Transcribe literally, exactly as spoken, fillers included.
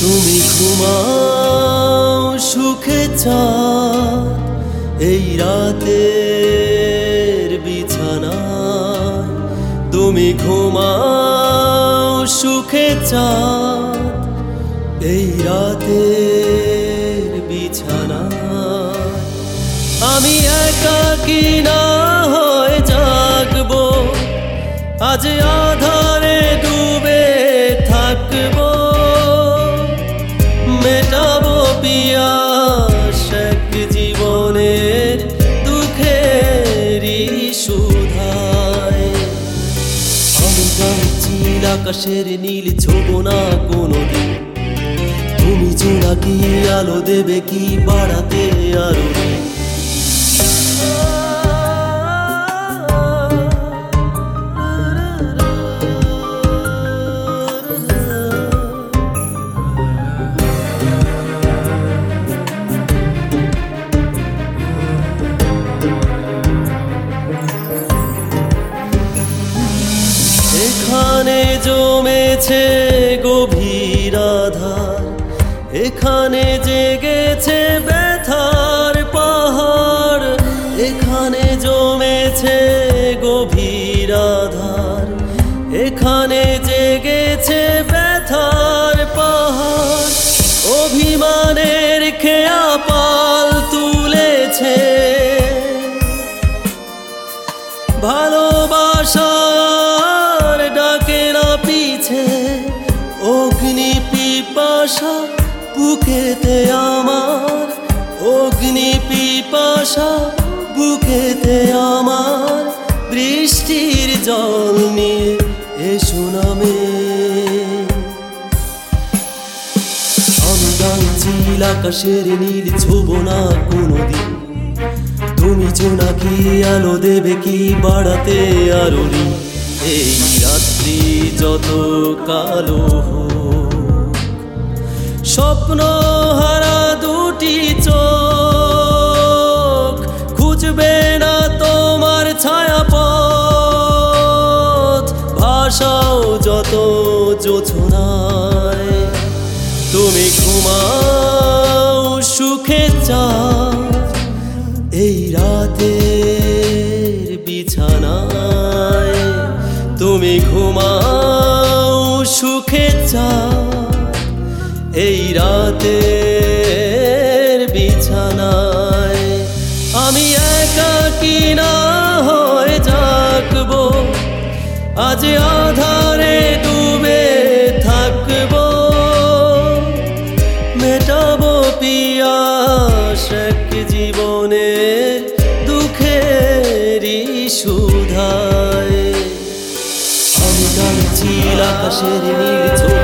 তুমি ঘুমাও সুখে চাঁদ এই রাতের বিছানায়। তুমি ঘুমাও সুখে চাঁদ এই রাতের বিছানায়। আমি একাকী না হয়ে জাগবো, আজ আধারে ডুবে থাকবো। মেটাবো পিয়াস এক জীবনের দুঃখেরই সুধায়। আমি গাইছি আকাশের নীল ছোবো না কোনোদিন। তুমি জোনাকি আলো দেবে কি বাড়াতে আরো। এখানে জমেছে গভীর আধার, এখানে জেগেছে ব্যথার পাহাড়। এখানে জমেছে গভীর আধার, এখানে জেগেছে ব্যথার পাহাড়। অভিমানের খেয়া পাল তুলেছে, ভালোবাসার ডাকে না পিছে। অগ্নি পিপাসা বুকেতে আমার, অগ্নি পিপাসা বুকেতে আমার। বৃষ্টির জল নিয়ে এসো নামে। আমি গাইছি আকাশের নীল ছোবো না কোনোদিন। তুমি জোনাকি আলো দেবে কি বাড়াতে আরো। এই রাত্রি যত কালো হোক, স্বপ্ন হারা দুটি চোখ খুঁজবে না তোমার ছায়াপথ। ভাষাও যত জোছনায়। তুমি ঘুমাও সুখে চাঁদ এই রাতের বিছানায়। তুমি ঘুমাও সুখে চাঁদ এই রাতের বিছানায়। আমি একাকী না হয়ে জাগবো, আজ আধারে ডুবে থাকবো। মেটাবো পিয়াস এক জীবনের দুঃখেরই সুধায়। আমি গাইছি আকাশের নীল